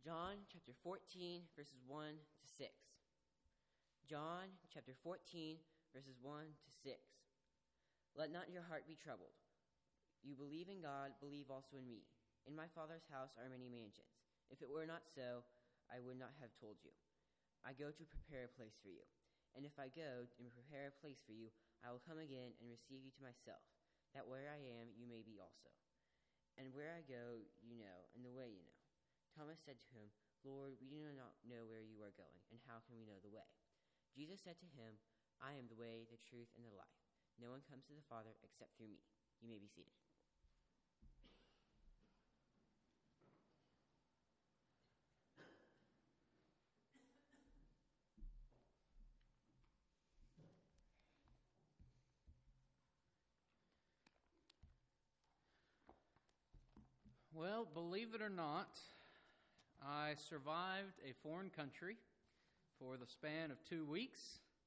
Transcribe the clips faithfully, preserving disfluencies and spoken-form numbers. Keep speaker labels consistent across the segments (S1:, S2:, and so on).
S1: John chapter fourteen, verses one to six. John chapter fourteen, verses one to six. Let not your heart be troubled. You believe in God, believe also in me. In my Father's house are many mansions. If it were not so, I would not have told you. I go to prepare a place for you. And if I go and prepare a place for you, I will come again and receive you to myself, that where I am, you may be also. And where I go, you know, and the way you know. Thomas said to him, Lord, we do not know where you are going, and how can we know the way? Jesus said to him, I am the way, the truth, and the life. No one comes to the Father except through me. You may be seated.
S2: Well, believe it or not, I survived a foreign country for the span of two weeks.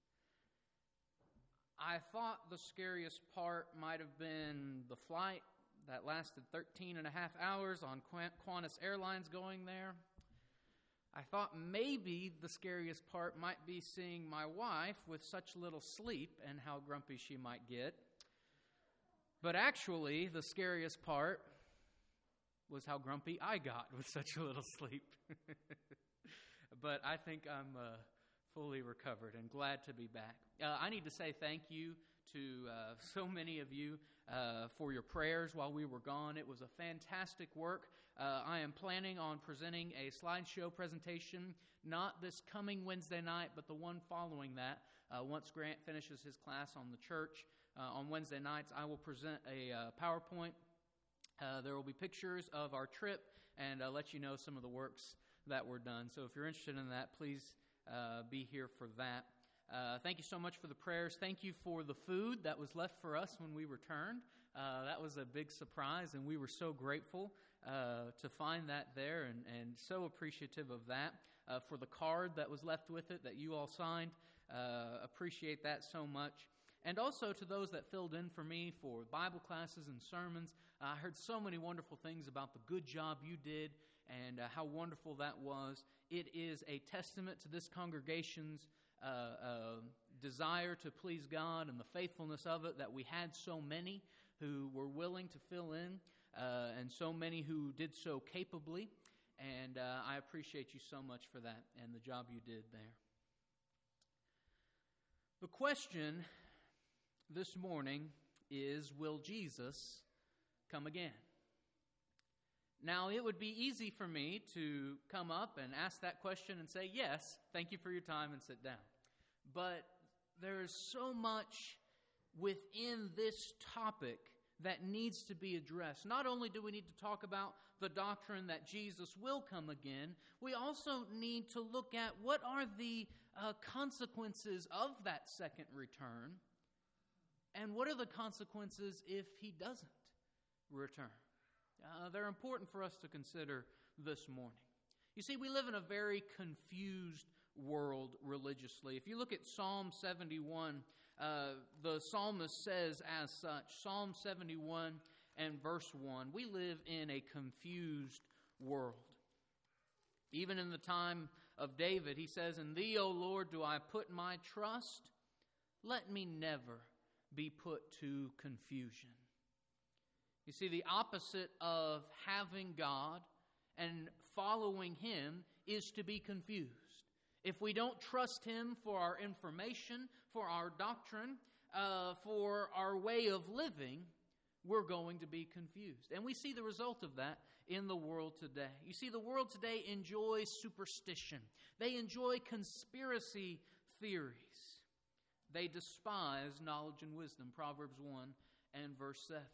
S2: I thought the scariest part might have been the flight that lasted thirteen and a half hours on Qantas Airlines going there. I thought maybe the scariest part might be seeing my wife with such little sleep and how grumpy she might get. But actually, the scariest part was how grumpy I got with such a little sleep. But I think I'm uh, fully recovered and glad to be back. Uh, I need to say thank you to uh, so many of you uh, for your prayers while we were gone. It was a fantastic work. Uh, I am planning on presenting a slideshow presentation, not this coming Wednesday night, but the one following that. Uh, once Grant finishes his class on the church uh, on Wednesday nights, I will present a uh, PowerPoint. Uh, there will be pictures of our trip and uh, let you know some of the works that were done. So if you're interested in that, please uh, be here for that. Uh, thank you so much for the prayers. Thank you for the food that was left for us when we returned. Uh, that was a big surprise, and we were so grateful uh, to find that there and, and so appreciative of that. Uh, for the card that was left with it that you all signed, uh, appreciate that so much. And also to those that filled in for me for Bible classes and sermons. Uh, I heard so many wonderful things about the good job you did and uh, how wonderful that was. It is a testament to this congregation's uh, uh, desire to please God and the faithfulness of it that we had so many who were willing to fill in uh, and so many who did so capably. And uh, I appreciate you so much for that and the job you did there. The question this morning is, will Jesus come again? Now, it would be easy for me to come up and ask that question and say, yes, thank you for your time, and sit down. But there is so much within this topic that needs to be addressed. Not only do we need to talk about the doctrine that Jesus will come again, we also need to look at what are the uh, consequences of that second return. And what are the consequences if He doesn't return? Uh, they're important for us to consider this morning. You see, we live in a very confused world religiously. If you look at Psalm seventy-one, uh, the psalmist says as such, Psalm seventy-one and verse one, we live in a confused world. Even in the time of David, he says, "In Thee, O Lord, do I put my trust. Let me never be put to confusion." You see, the opposite of having God and following Him is to be confused. If we don't trust Him for our information, for our doctrine, uh, for our way of living, we're going to be confused. And we see the result of that in the world today. You see, the world today enjoys superstition. They enjoy conspiracy theories. They despise knowledge and wisdom, Proverbs one and verse seven.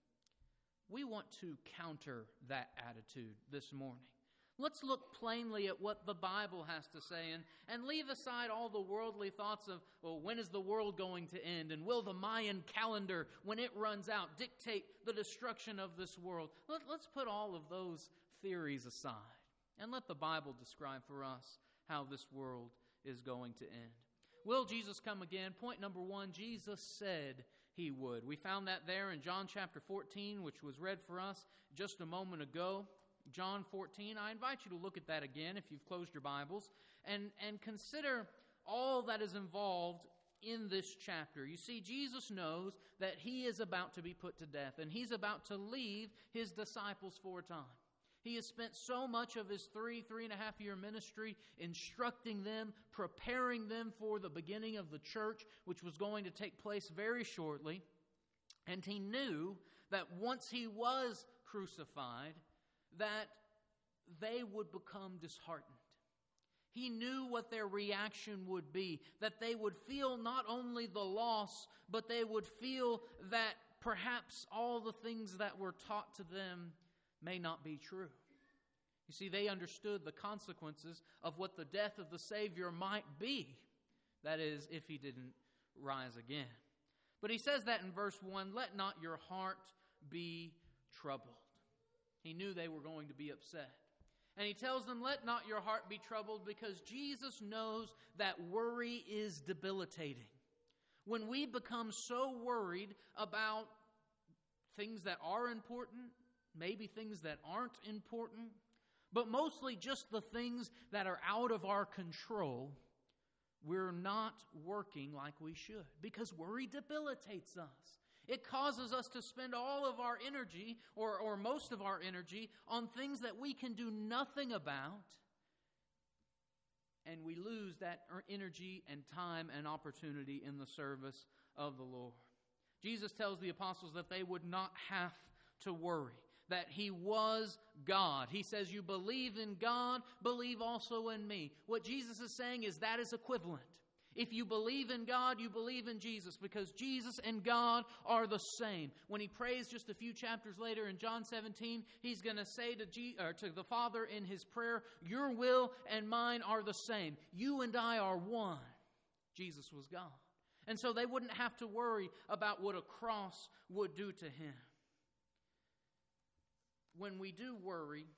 S2: We want to counter that attitude this morning. Let's look plainly at what the Bible has to say and, and leave aside all the worldly thoughts of, well, when is the world going to end? And will the Mayan calendar, when it runs out, dictate the destruction of this world? Let, let's put all of those theories aside and let the Bible describe for us how this world is going to end. Will Jesus come again? Point number one, Jesus said He would. We found that there in John chapter fourteen, which was read for us just a moment ago. John fourteen. I invite you to look at that again if you've closed your Bibles and, and consider all that is involved in this chapter. You see, Jesus knows that he is about to be put to death, and he's about to leave his disciples for a time. He has spent so much of his three, three and a half year ministry instructing them, preparing them for the beginning of the church, which was going to take place very shortly. And he knew that once he was crucified, that they would become disheartened. He knew what their reaction would be, that they would feel not only the loss, but they would feel that perhaps all the things that were taught to them may not be true. You see, they understood the consequences of what the death of the Savior might be. That is, if he didn't rise again. But he says that in verse one, let not your heart be troubled. He knew they were going to be upset. And he tells them, let not your heart be troubled, because Jesus knows that worry is debilitating. When we become so worried about things that are important, maybe things that aren't important, but mostly just the things that are out of our control, we're not working like we should, because worry debilitates us. It causes us to spend all of our energy, or, or most of our energy, on things that we can do nothing about, and we lose that energy and time and opportunity in the service of the Lord. Jesus tells the apostles that they would not have to worry, that he was God. He says, you believe in God, believe also in me. What Jesus is saying is that is equivalent. If you believe in God, you believe in Jesus, because Jesus and God are the same. When he prays just a few chapters later in John seventeen, he's going to say to, G- or to the Father in his prayer, your will and mine are the same. You and I are one. Jesus was God. And so they wouldn't have to worry about what a cross would do to him. When we do worry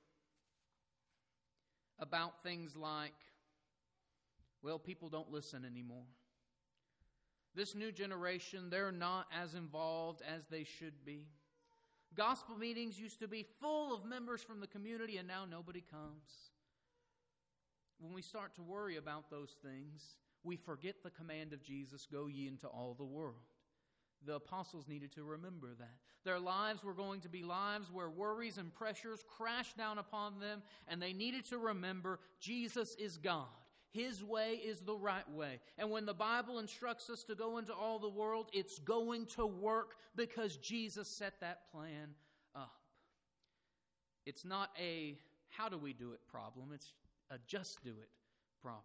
S2: about things like, well, people don't listen anymore. This new generation, they're not as involved as they should be. Gospel meetings used to be full of members from the community, and now nobody comes. When we start to worry about those things, we forget the command of Jesus, go ye into all the world. The apostles needed to remember that. Their lives were going to be lives where worries and pressures crashed down upon them, and they needed to remember Jesus is God. His way is the right way. And when the Bible instructs us to go into all the world, it's going to work because Jesus set that plan up. It's not a how do we do it problem. It's a just do it problem.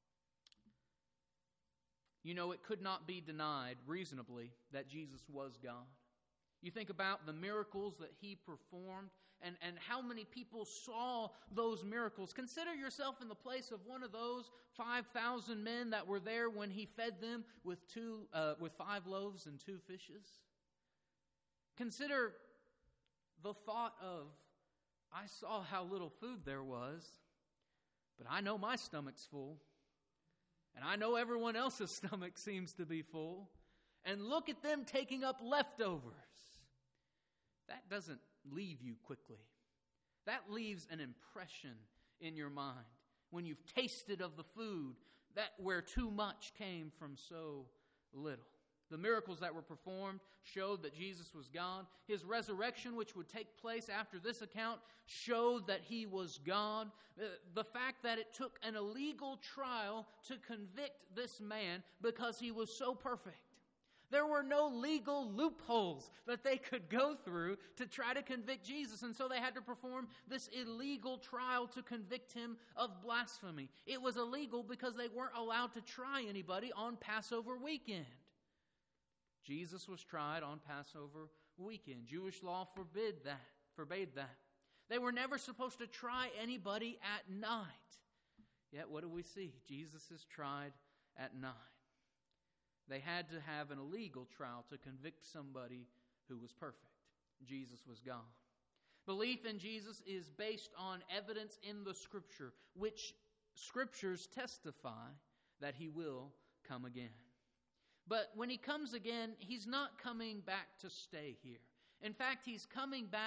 S2: You know, it could not be denied reasonably that Jesus was God. You think about the miracles that he performed and, and how many people saw those miracles. Consider yourself in the place of one of those five thousand men that were there when he fed them with two, uh, with five loaves and two fishes. Consider the thought of, I saw how little food there was, but I know my stomach's full. And I know everyone else's stomach seems to be full. And look at them taking up leftovers. That doesn't leave you quickly. That leaves an impression in your mind when you've tasted of the food that where too much came from so little. The miracles that were performed showed that Jesus was God. His resurrection, which would take place after this account, showed that he was God. The fact that it took an illegal trial to convict this man because he was so perfect. There were no legal loopholes that they could go through to try to convict Jesus. And so they had to perform this illegal trial to convict him of blasphemy. It was illegal because they weren't allowed to try anybody on Passover weekend. Jesus was tried on Passover weekend. Jewish law forbid that, forbade that. They were never supposed to try anybody at night. Yet what do we see? Jesus is tried at night. They had to have an illegal trial to convict somebody who was perfect. Jesus was God. Belief in Jesus is based on evidence in the Scripture, which Scriptures testify that he will come again. But when he comes again, he's not coming back to stay here. In fact, he's coming back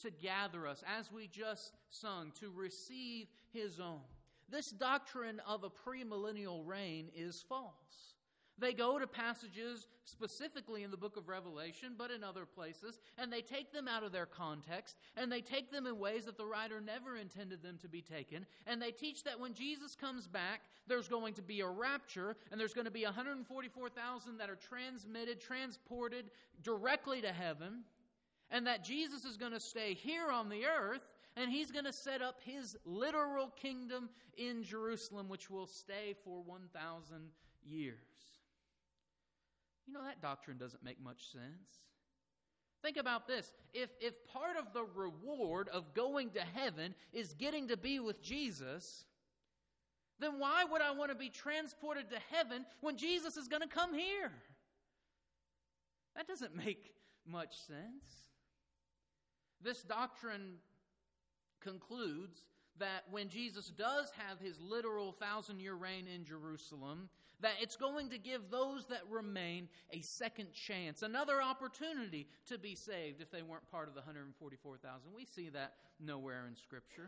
S2: to gather us, as we just sung, to receive His own. This doctrine of a premillennial reign is false. They go to passages specifically in the book of Revelation, but in other places, and they take them out of their context, and they take them in ways that the writer never intended them to be taken, and they teach that when Jesus comes back, there's going to be a rapture, and there's going to be one hundred forty-four thousand that are transmitted, transported directly to heaven, and that Jesus is going to stay here on the earth, and He's going to set up His literal kingdom in Jerusalem, which will stay for one thousand years. You know, that doctrine doesn't make much sense. Think about this. If, if part of the reward of going to heaven is getting to be with Jesus, then why would I want to be transported to heaven when Jesus is going to come here? That doesn't make much sense. This doctrine concludes that when Jesus does have His literal thousand-year reign in Jerusalem, that it's going to give those that remain a second chance, another opportunity to be saved if they weren't part of the one hundred forty-four thousand. We see that nowhere in Scripture.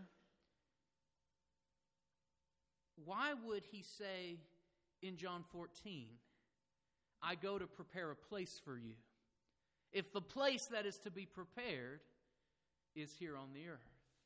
S2: Why would He say in John fourteen, I go to prepare a place for you, if the place that is to be prepared is here on the earth?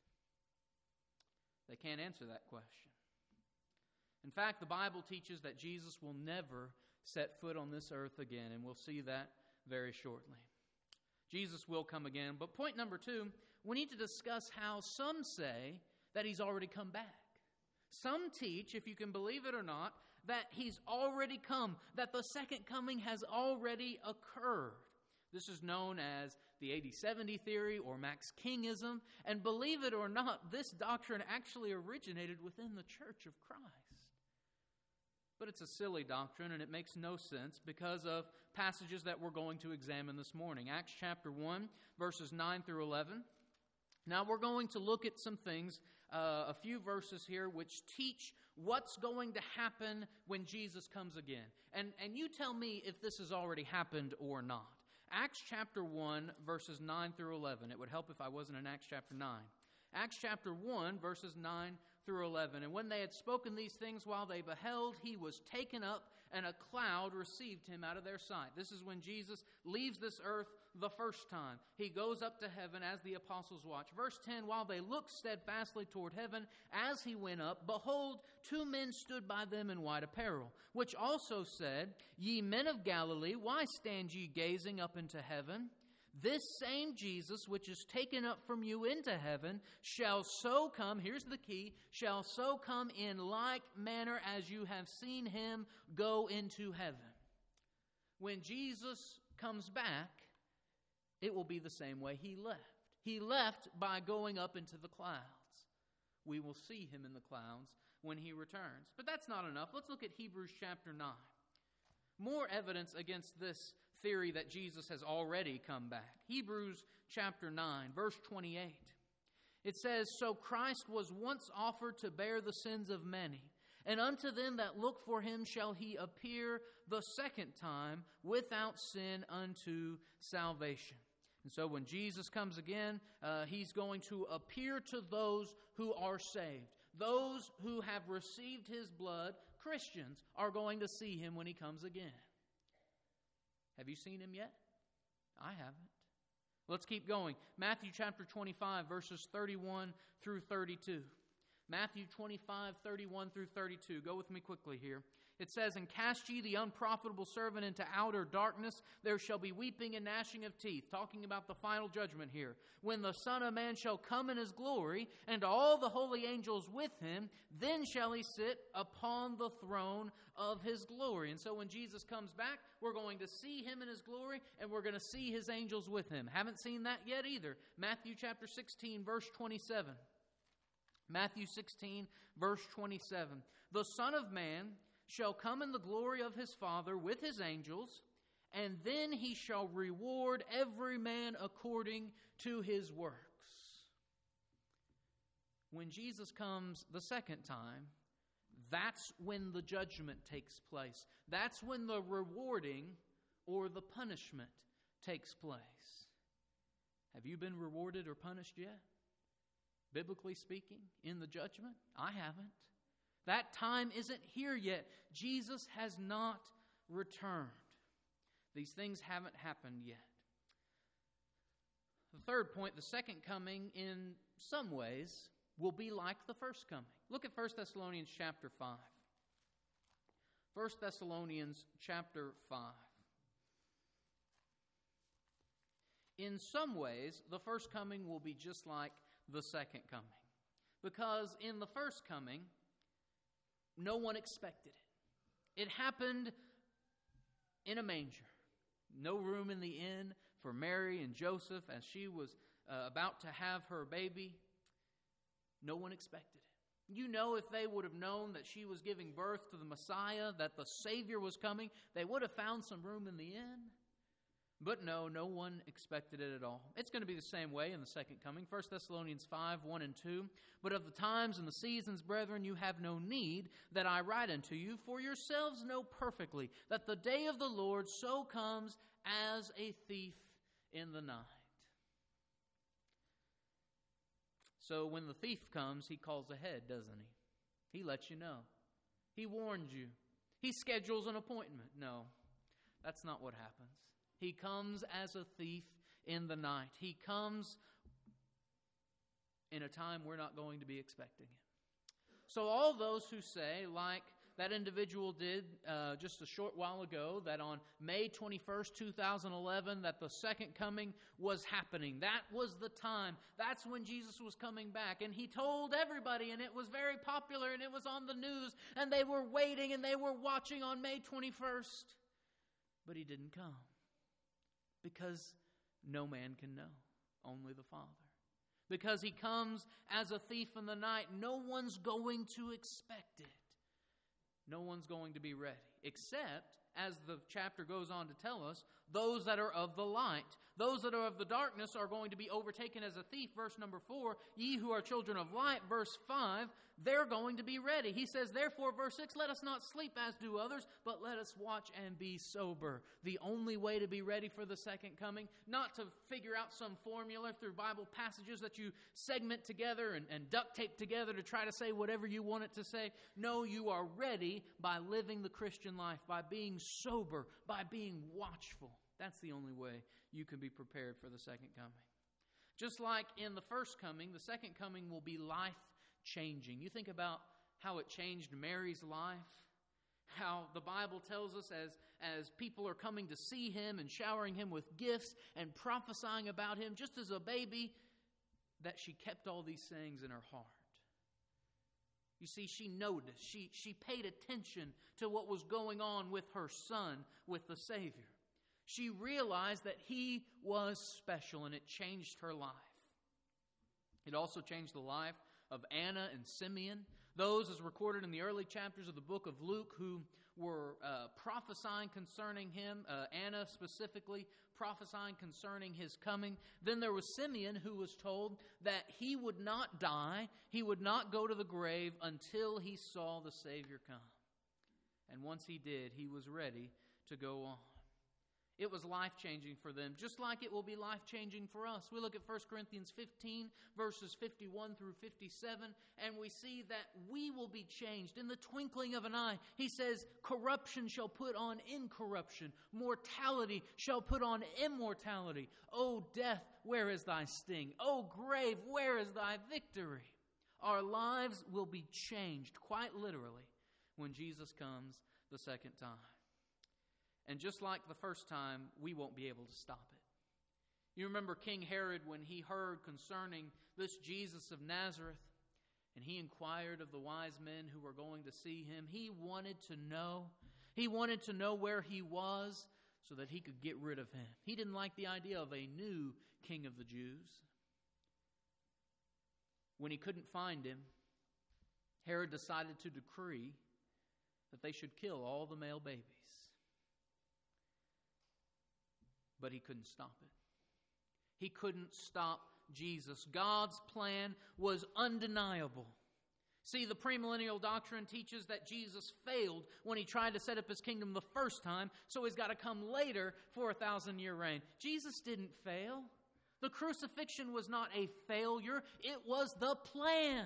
S2: They can't answer that question. In fact, the Bible teaches that Jesus will never set foot on this earth again, and we'll see that very shortly. Jesus will come again. But point number two, we need to discuss how some say that He's already come back. Some teach, if you can believe it or not, that He's already come, that the second coming has already occurred. This is known as the eighty seventy theory or Max Kingism. And believe it or not, this doctrine actually originated within the Church of Christ. But it's a silly doctrine, and it makes no sense because of passages that we're going to examine this morning. Acts chapter one, verses nine through eleven. Now we're going to look at some things, uh, a few verses here, which teach what's going to happen when Jesus comes again. And, and you tell me if this has already happened or not. Acts chapter one, verses nine through eleven. It would help if I wasn't in Acts chapter nine. Acts chapter one, verses nine through eleven. And when they had spoken these things while they beheld, He was taken up, and a cloud received Him out of their sight. This is when Jesus leaves this earth the first time. He goes up to heaven as the apostles watch. Verse ten, while they looked steadfastly toward heaven as He went up, behold, two men stood by them in white apparel, which also said, Ye men of Galilee, why stand ye gazing up into heaven? This same Jesus, which is taken up from you into heaven, shall so come, here's the key, shall so come in like manner as you have seen Him go into heaven. When Jesus comes back, it will be the same way He left. He left by going up into the clouds. We will see Him in the clouds when He returns. But that's not enough. Let's look at Hebrews chapter nine. More evidence against this theory that Jesus has already come back. Hebrews chapter nine, verse twenty-eight. It says, So Christ was once offered to bear the sins of many, and unto them that look for Him shall He appear the second time without sin unto salvation. And so when Jesus comes again, uh, He's going to appear to those who are saved. Those who have received His blood, Christians, are going to see Him when He comes again. Have you seen Him yet? I haven't. Let's keep going. Matthew chapter twenty-five, verses thirty-one through thirty-two. Matthew twenty-five, thirty-one through thirty-two. Go with me quickly here. It says, And cast ye the unprofitable servant into outer darkness, there shall be weeping and gnashing of teeth. Talking about the final judgment here. When the Son of Man shall come in His glory, and all the holy angels with Him, then shall He sit upon the throne of His glory. And so when Jesus comes back, we're going to see Him in His glory, and we're going to see His angels with Him. Haven't seen that yet either. Matthew chapter sixteen, verse twenty-seven. Matthew sixteen, verse twenty-seven. The Son of Man shall come in the glory of His Father with His angels, and then He shall reward every man according to his works. When Jesus comes the second time, that's when the judgment takes place. That's when the rewarding or the punishment takes place. Have you been rewarded or punished yet? Biblically speaking, in the judgment? I haven't. That time isn't here yet. Jesus has not returned. These things haven't happened yet. The third point, the second coming, in some ways, will be like the first coming. Look at First Thessalonians chapter five. First Thessalonians chapter five. In some ways, the first coming will be just like the second coming. Because in the first coming, no one expected it. It happened in a manger. No room in the inn for Mary and Joseph as she was uh, about to have her baby. No one expected it. You know, if they would have known that she was giving birth to the Messiah, that the Savior was coming, they would have found some room in the inn. But no, no one expected it at all. It's going to be the same way in the second coming. First Thessalonians five, one and two. But of the times and the seasons, brethren, you have no need that I write unto you, for yourselves know perfectly that the day of the Lord so comes as a thief in the night. So when the thief comes, he calls ahead, doesn't he? He lets you know. He warns you. He schedules an appointment. No, that's not what happens. He comes as a thief in the night. He comes in a time we're not going to be expecting it. So all those who say, like that individual did uh, just a short while ago, that on May twenty-first, two thousand eleven, that the second coming was happening. That was the time. That's when Jesus was coming back. And he told everybody, and it was very popular, and it was on the news, and they were waiting, and they were watching on May twenty-first. But he didn't come. Because no man can know, only the Father. Because he comes as a thief in the night, no one's going to expect it. No one's going to be ready. Except, as the chapter goes on to tell us, those that are of the light. Those that are of the darkness are going to be overtaken as a thief. Verse number four, ye who are children of light. Verse five, they're going to be ready. He says, therefore, verse six, let us not sleep as do others, but let us watch and be sober. The only way to be ready for the second coming, not to figure out some formula through Bible passages that you segment together and, and duct tape together to try to say whatever you want it to say. No, you are ready by living the Christian life, by being sober, by being watchful. That's the only way you can be prepared for the second coming. Just like in the first coming, the second coming will be life-changing. You think about how it changed Mary's life, how the Bible tells us as, as people are coming to see him and showering him with gifts and prophesying about him, just as a baby, that she kept all these sayings in her heart. You see, she noticed, she, she paid attention to what was going on with her son, with the Savior. She realized that he was special, and it changed her life. It also changed the life of Anna and Simeon, those as recorded in the early chapters of the book of Luke who were uh, prophesying concerning him, uh, Anna specifically prophesying concerning his coming. Then there was Simeon who was told that he would not die, he would not go to the grave until he saw the Savior come. And once he did, he was ready to go on. It was life-changing for them, just like it will be life-changing for us. We look at First Corinthians fifteen, verses fifty-one through fifty-seven, and we see that we will be changed in the twinkling of an eye. He says, corruption shall put on incorruption. Mortality shall put on immortality. O death, where is thy sting? O grave, where is thy victory? Our lives will be changed, quite literally, when Jesus comes the second time. And just like the first time, we won't be able to stop it. You remember King Herod when he heard concerning this Jesus of Nazareth, and he inquired of the wise men who were going to see him. He wanted to know. He wanted to know where he was so that he could get rid of him. He didn't like the idea of a new king of the Jews. When he couldn't find him, Herod decided to decree that they should kill all the male babies. But he couldn't stop it. He couldn't stop Jesus. God's plan was undeniable. See, the premillennial doctrine teaches that Jesus failed when he tried to set up his kingdom the first time, so he's got to come later for a thousand-year reign. Jesus didn't fail. The crucifixion was not a failure. It was the plan.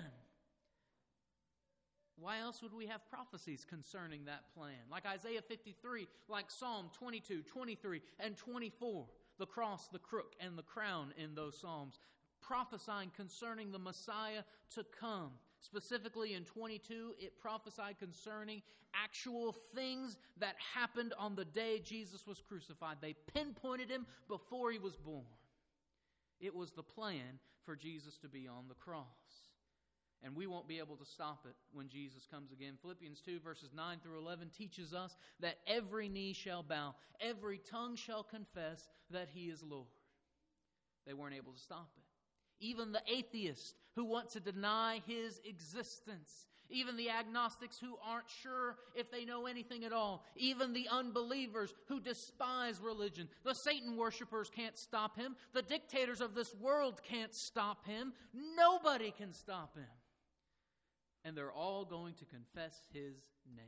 S2: Why else would we have prophecies concerning that plan? Like Isaiah fifty-three, like Psalm twenty-two, twenty-three, and twenty-four. The cross, the crook, and the crown in those Psalms, prophesying concerning the Messiah to come. Specifically in twenty-two, it prophesied concerning actual things that happened on the day Jesus was crucified. They pinpointed him before he was born. It was the plan for Jesus to be on the cross. And we won't be able to stop it when Jesus comes again. Philippians two verses nine through eleven teaches us that every knee shall bow, every tongue shall confess that He is Lord. They weren't able to stop it. Even the atheists who want to deny His existence, even the agnostics who aren't sure if they know anything at all, even the unbelievers who despise religion, the Satan worshipers can't stop Him, the dictators of this world can't stop Him, nobody can stop Him. And they're all going to confess His name.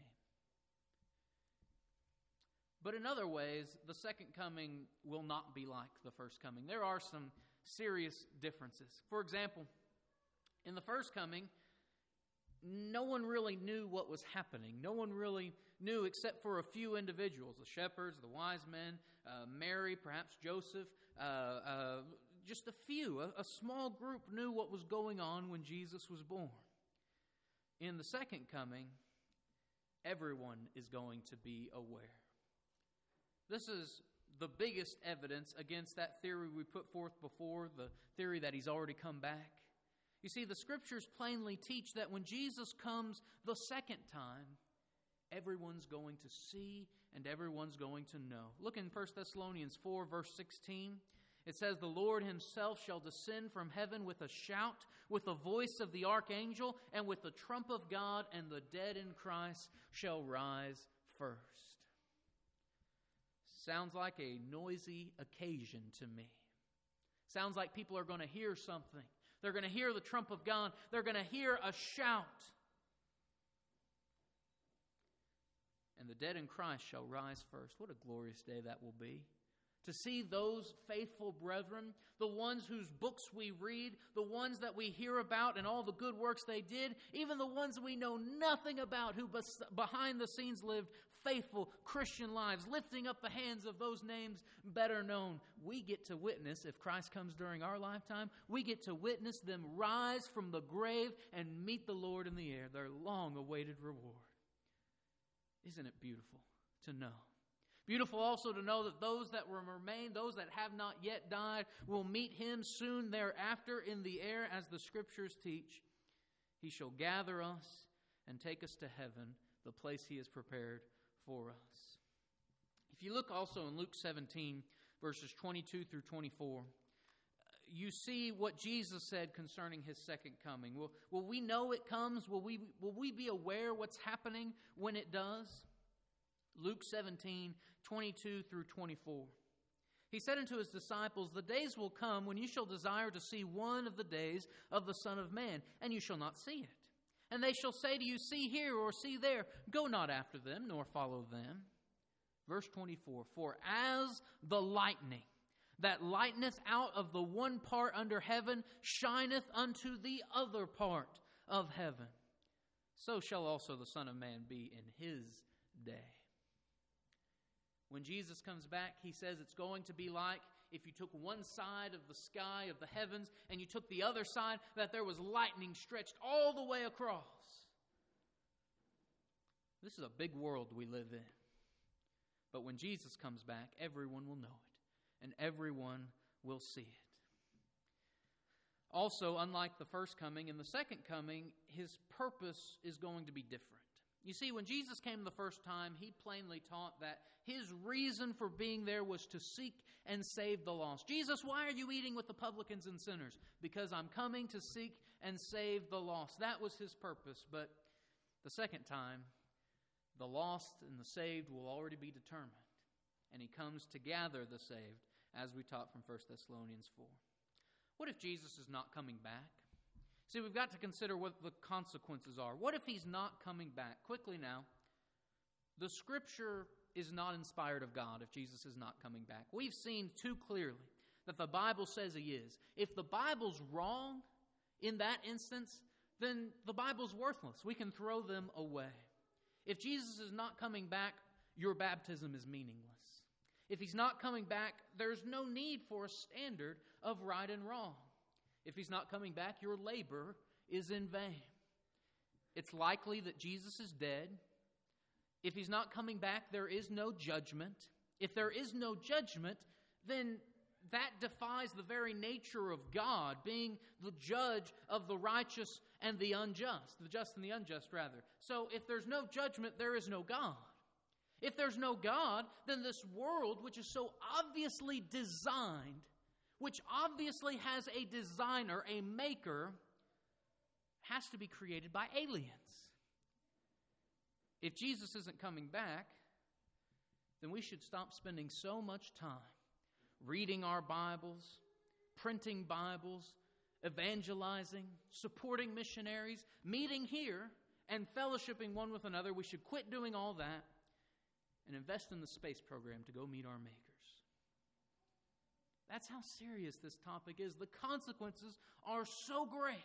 S2: But in other ways, the second coming will not be like the first coming. There are some serious differences. For example, in the first coming, no one really knew what was happening. No one really knew except for a few individuals, the shepherds, the wise men, uh, Mary, perhaps Joseph, uh, uh, just a few. A, a small group knew what was going on when Jesus was born. In the second coming, everyone is going to be aware. This is the biggest evidence against that theory we put forth before, the theory that He's already come back. You see, the Scriptures plainly teach that when Jesus comes the second time, everyone's going to see and everyone's going to know. Look in First Thessalonians four, verse sixteen. It says, "The Lord Himself shall descend from heaven with a shout, with the voice of the archangel, and with the trump of God, and the dead in Christ shall rise first." Sounds like a noisy occasion to me. Sounds like people are going to hear something. They're going to hear the trump of God. They're going to hear a shout. And the dead in Christ shall rise first. What a glorious day that will be. To see those faithful brethren, the ones whose books we read, the ones that we hear about and all the good works they did, even the ones we know nothing about who behind the scenes lived faithful Christian lives, lifting up the hands of those names better known. We get to witness, if Christ comes during our lifetime, we get to witness them rise from the grave and meet the Lord in the air, their long-awaited reward. Isn't it beautiful to know? Beautiful also to know that those that will remain, those that have not yet died, will meet Him soon thereafter in the air, as the Scriptures teach. He shall gather us and take us to heaven, the place He has prepared for us. If you look also in Luke seventeen, verses twenty-two through twenty-four, you see what Jesus said concerning His second coming. Will, will we know it comes? Will we, will we be aware what's happening when it does? Luke seventeen, twenty-two through twenty-four. He said unto His disciples, "The days will come when you shall desire to see one of the days of the Son of Man, and you shall not see it. And they shall say to you, See here, or see there. Go not after them, nor follow them." Verse twenty-four, "For as the lightning that lighteneth out of the one part under heaven shineth unto the other part of heaven, so shall also the Son of Man be in His day." When Jesus comes back, He says it's going to be like if you took one side of the sky of the heavens and you took the other side, that there was lightning stretched all the way across. This is a big world we live in. But when Jesus comes back, everyone will know it, and everyone will see it. Also, unlike the first coming, in the second coming, His purpose is going to be different. You see, when Jesus came the first time, He plainly taught that His reason for being there was to seek and save the lost. "Jesus, why are you eating with the publicans and sinners?" "Because I'm coming to seek and save the lost." That was His purpose. But the second time, the lost and the saved will already be determined. And He comes to gather the saved, as we taught from First Thessalonians four. What if Jesus is not coming back? See, we've got to consider what the consequences are. What if He's not coming back? Quickly now, the Scripture is not inspired of God if Jesus is not coming back. We've seen too clearly that the Bible says he is. If the Bible's wrong in that instance, then the Bible's worthless. We can throw them away. If Jesus is not coming back, your baptism is meaningless. If he's not coming back, there's no need for a standard of right and wrong. If he's not coming back, your labor is in vain. It's likely that Jesus is dead. If he's not coming back, there is no judgment. If there is no judgment, then that defies the very nature of God, being the judge of the righteous and the unjust, the just and the unjust, rather. So if there's no judgment, there is no God. If there's no God, then this world, which is so obviously designed, which obviously has a designer, a maker, has to be created by aliens. If Jesus isn't coming back, then we should stop spending so much time reading our Bibles, printing Bibles, evangelizing, supporting missionaries, meeting here, and fellowshipping one with another. We should quit doing all that and invest in the space program to go meet our makers. That's how serious this topic is. The consequences are so great.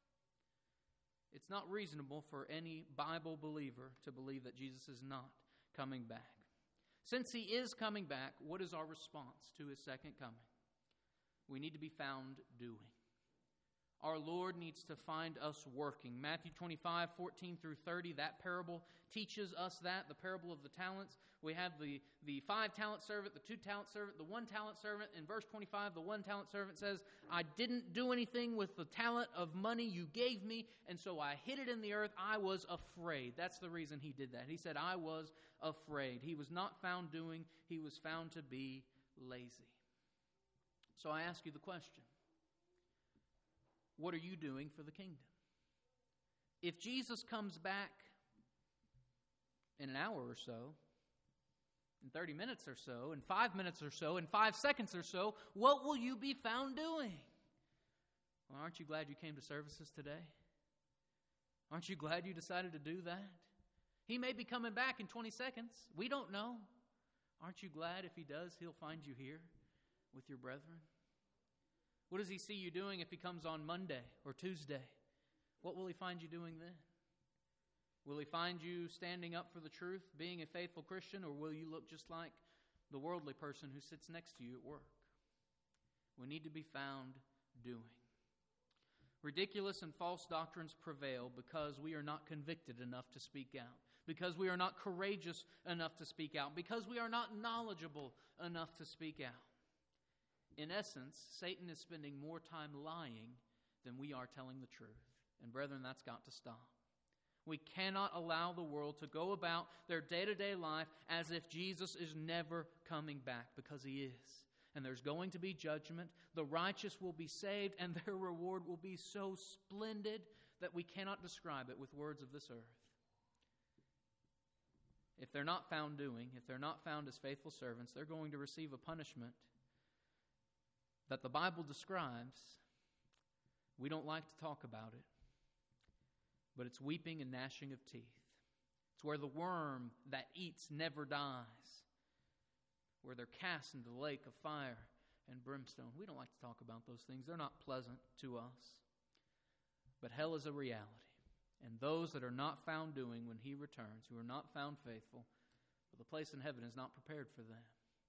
S2: It's not reasonable for any Bible believer to believe that Jesus is not coming back. Since he is coming back, what is our response to his second coming? We need to be found doing. Our Lord needs to find us working. Matthew twenty-five, fourteen through thirty, that parable teaches us that, the parable of the talents. We have the, the five-talent servant, the two-talent servant, the one-talent servant. In verse twenty-five, the one-talent servant says, I didn't do anything with the talent of money you gave me, and so I hid it in the earth. I was afraid. That's the reason he did that. He said, I was afraid. He was not found doing. He was found to be lazy. So I ask you the question. What are you doing for the kingdom? If Jesus comes back in an hour or so, in thirty minutes or so, in five minutes or so, in five seconds or so, what will you be found doing? Well, aren't you glad you came to services today? Aren't you glad you decided to do that? He may be coming back in twenty seconds. We don't know. Aren't you glad if he does, he'll find you here with your brethren? What does he see you doing if he comes on Monday or Tuesday? What will he find you doing then? Will he find you standing up for the truth, being a faithful Christian, or will you look just like the worldly person who sits next to you at work? We need to be found doing. Ridiculous and false doctrines prevail because we are not convicted enough to speak out, because we are not courageous enough to speak out, because we are not knowledgeable enough to speak out. In essence, Satan is spending more time lying than we are telling the truth. And brethren, that's got to stop. We cannot allow the world to go about their day-to-day life as if Jesus is never coming back, because he is. And there's going to be judgment. The righteous will be saved, and their reward will be so splendid that we cannot describe it with words of this earth. If they're not found doing, if they're not found as faithful servants, they're going to receive a punishment that the Bible describes. We don't like to talk about it, but it's weeping and gnashing of teeth. It's where the worm that eats never dies, where they're cast into the lake of fire and brimstone. We don't like to talk about those things. They're not pleasant to us. But hell is a reality. And those that are not found doing when he returns, who are not found faithful, well, the place in heaven is not prepared for them.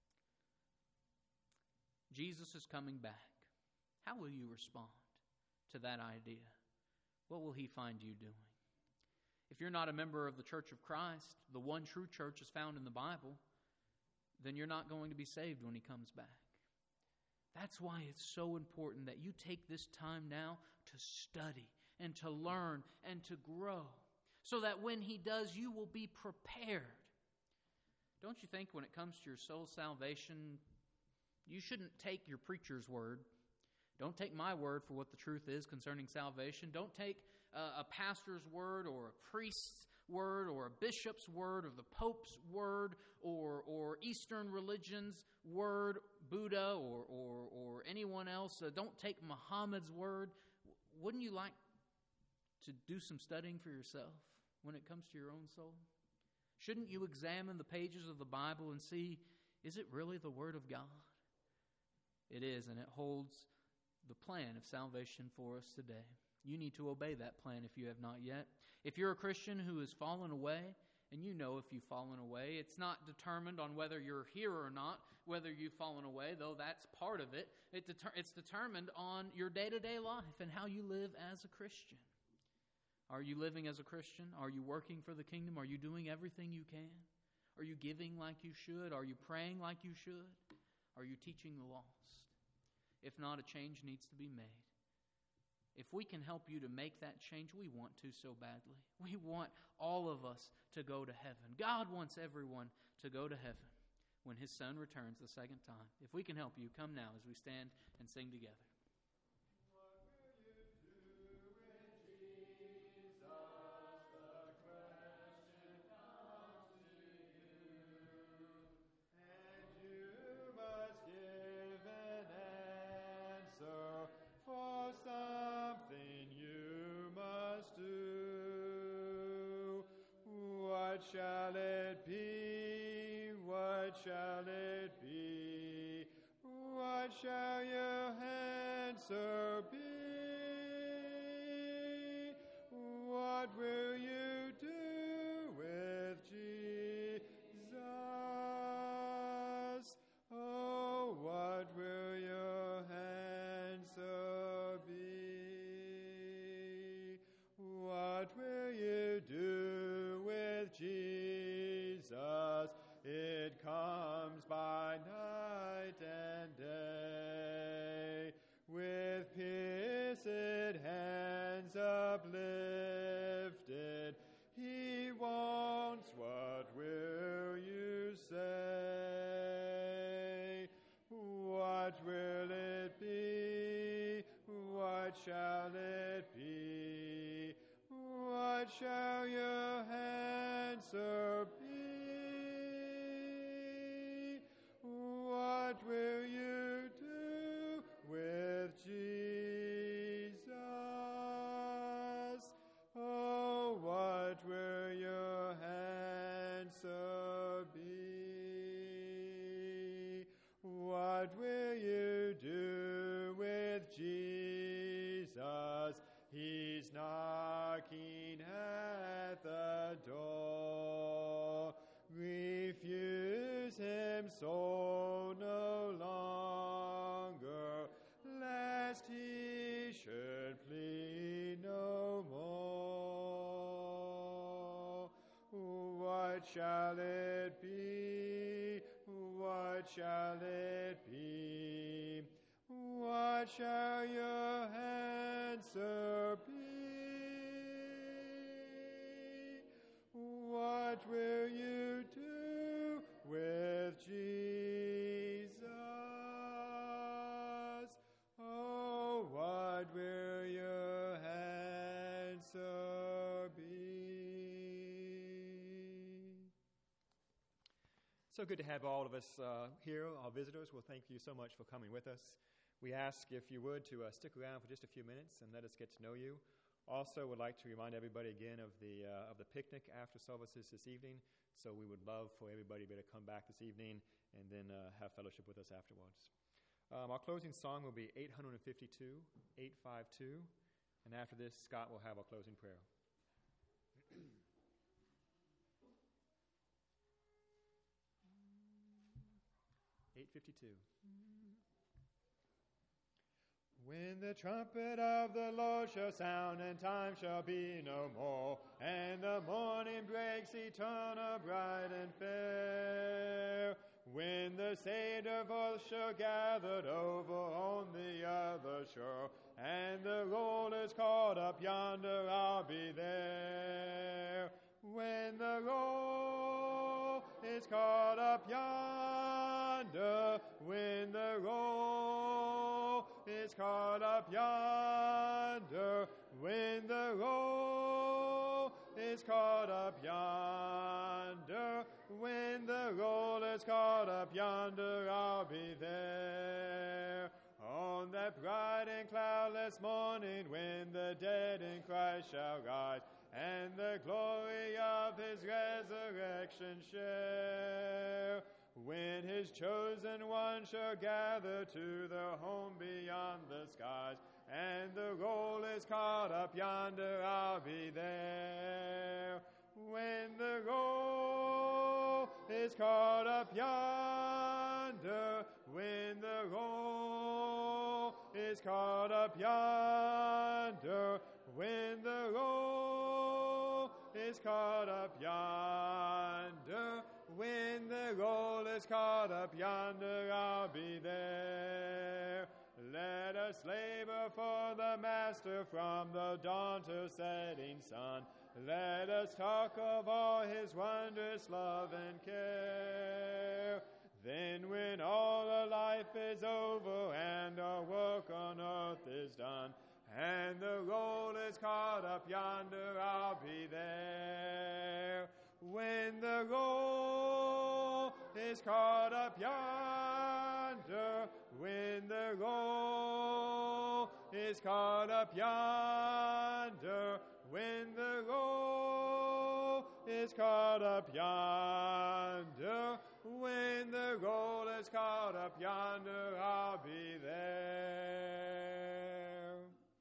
S2: Jesus is coming back. How will you respond to that idea? What will he find you doing? If you're not a member of the Church of Christ, the one true church is found in the Bible, then you're not going to be saved when he comes back. That's why it's so important that you take this time now to study and to learn and to grow, so that when he does, you will be prepared. Don't you think when it comes to your soul salvation, you shouldn't take your preacher's word. Don't take my word for what the truth is concerning salvation. Don't take uh, a pastor's word or a priest's word or a bishop's word or the Pope's word or or Eastern religion's word, Buddha or or, or anyone else. Uh, don't take Muhammad's word. Wouldn't you like to do some studying for yourself when it comes to your own soul? Shouldn't you examine the pages of the Bible and see, is it really the Word of God? It is, and it holds the plan of salvation for us today. You need to obey that plan if you have not yet. If you're a Christian who has fallen away, and you know if you've fallen away, it's not determined on whether you're here or not, whether you've fallen away, though that's part of it. it deter- it's determined on your day-to-day life and how you live as a Christian. Are you living as a Christian? Are you working for the kingdom? Are you doing everything you can? Are you giving like you should? Are you praying like you should? Are you teaching the lost? If not, a change needs to be made. If we can help you to make that change, we want to so badly. We want all of us to go to heaven. God wants everyone to go to heaven when His Son returns the second time. If we can help you, come now as we stand and sing together.
S3: What shall it be? What shall it be? What shall your answer be? What will you do with Jesus? Oh, what will your answer be? What will you do with Jesus? It comes by night and day, with pierced hands uplifted. He wants, what will you say? What will it be? What shall it be? What shall your answer be? What will you do with Jesus? Oh, what will your answer be? What will you do with Jesus? He's knocking at the door. Refuse Him so no longer, lest He should plead no more. What shall it be? What shall it be? What shall your answer be? What will you do with Jesus? Oh, what will your answer be? So good to have all of us uh, here, our visitors. Well, thank you so much for coming with us. We ask, if you would, to uh, stick around for just a few minutes and let us get to know you. Also, would like to remind everybody again of the uh, of the picnic after services this evening. So we would love for everybody to be able to come back this evening and then uh, have fellowship with us afterwards. Um, our closing song will be eight fifty-two, eight fifty-two, and after this, Scott will have our closing prayer. eight fifty-two. When the trumpet of the Lord shall sound, and time shall be no more, and the morning breaks eternal, bright and fair, when the Savior voice shall gather over on the other shore, and the roll is caught up yonder, I'll be there. When the roll is caught up yonder, when the roll is caught up yonder, when the roll is caught up yonder, when the roll is caught up yonder, I'll be there. On that bright and cloudless morning, when the dead in Christ shall rise, and the glory of His resurrection share, when his chosen one shall gather to the home beyond the skies, and the roll is caught up yonder, I'll be there. When the roll is caught up yonder, when the roll is caught up yonder, when the roll is caught up yonder, when the roll is caught up yonder, I'll be there. Let us labor for the Master from the dawn to setting sun. Let us talk of all his wondrous love and care. Then when all our life is over and our work on earth is done, and the roll is caught up yonder, I'll be there. When the roll is caught up yonder, when the roll is caught up yonder, when the roll is caught up yonder, when the roll is caught up yonder, I'll be there.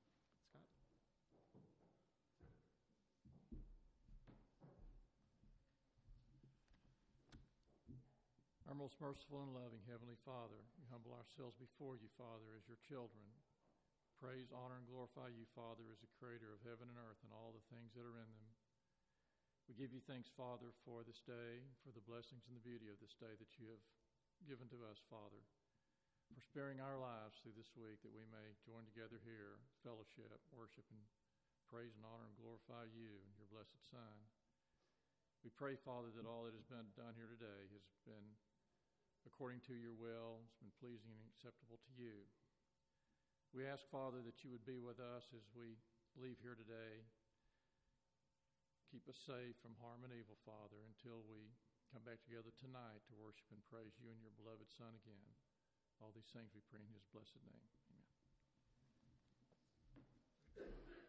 S4: Our most merciful and loving Heavenly Father, we humble ourselves before you, Father, as your children. Praise, honor, and glorify you, Father, as the creator of heaven and earth and all the things that are in them. We give you thanks, Father, for this day, for the blessings and the beauty of this day that you have given to us, Father, for sparing our lives through this week that we may join together here, fellowship, worship, and praise and honor and glorify you and your blessed Son. We pray, Father, that all that has been done here today has been according to your will, it's been pleasing and acceptable to you. We ask, Father, that you would be with us as we leave here today. Keep us safe from harm and evil, Father, until we come back together tonight to worship and praise you and your beloved Son again. All these things we pray in his blessed name. Amen.